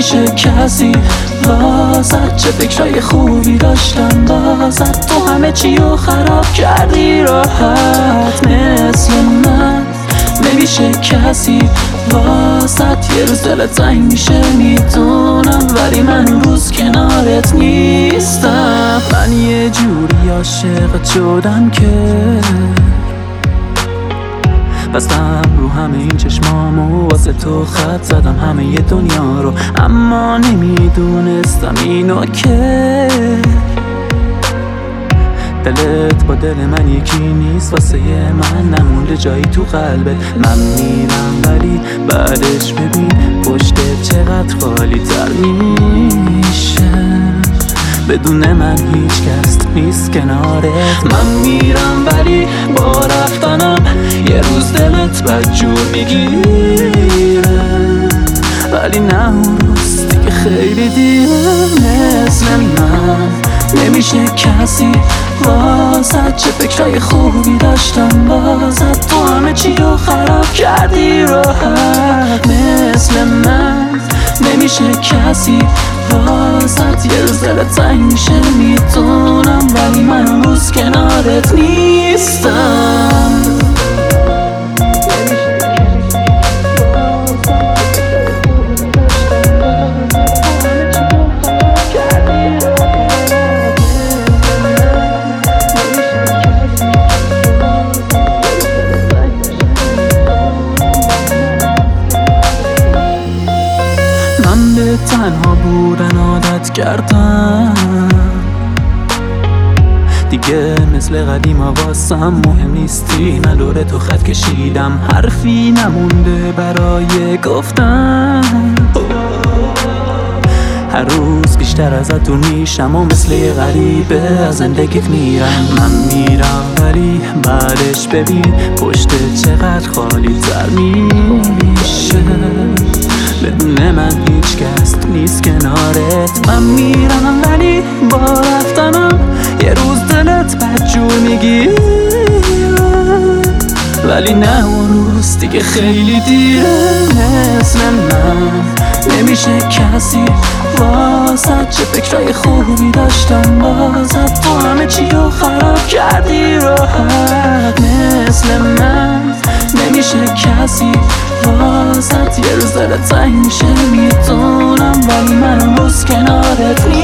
نمیشه کسی واسد. چه فکرای خوبی داشتم واسد، تو همه چی رو خراب کردی راحت مثل من. نمیشه کسی واسد، یه روز دلت تنگ میشه میدونم، ولی من اون روز کنارت نیستم. من یه جوری عاشقت شدم که بستم رو همه این چشمامو، واسه تو خط زدم همه ی دنیا رو، اما نمیدونستم اینو که دلت با دل من یکی نیست. واسه من نمونده جایی تو قلبت. من میرم ولی بعدش ببین پشتت چقدر خالی تر میشه، بدون من هیچ کس نیست کنارت. من میرم ولی با رفتنم یه روز دلت بدجور میگیره، ولی نه اون روز دیگه خیلی دیره مثل من. نمیشه کسی واسد، چه فکرای خوبی داشتم واسد، تو همه چی رو خراب کردی راحت مثل من. نمیشه کسی واسد، یه روز دلت تنگ میشه میدونم، ولی من اون روز کنارت نیستم. من به تنها بودن عادت کردم دیگه، مثل قدیما واسم مهم نیستی، من دور تو خط کشیدم، حرفی نمونده برای گفتن. هر روز بیشتر ازت دور میشم و مثل یه غریبه از زندگیت میرم. من میرم ولی بعدش ببین پشتت چقدر خالی تر میشه، بدون من هیچ کس نیست کنارت. من میرم ولی با رفتنم یه روز دلت بدجور میگیره، ولی نه اون روز دیگه خیلی دیره مثل من. نمیشه کسی واسد، چه فکرای خوبی داشتم واسد، تو همه چی رو خراب کردی راحت مثل من. نمیشه کسی واسد، یه روز دلت تنگ میشه میدونم، ولی من اون روز کنارت نیستم.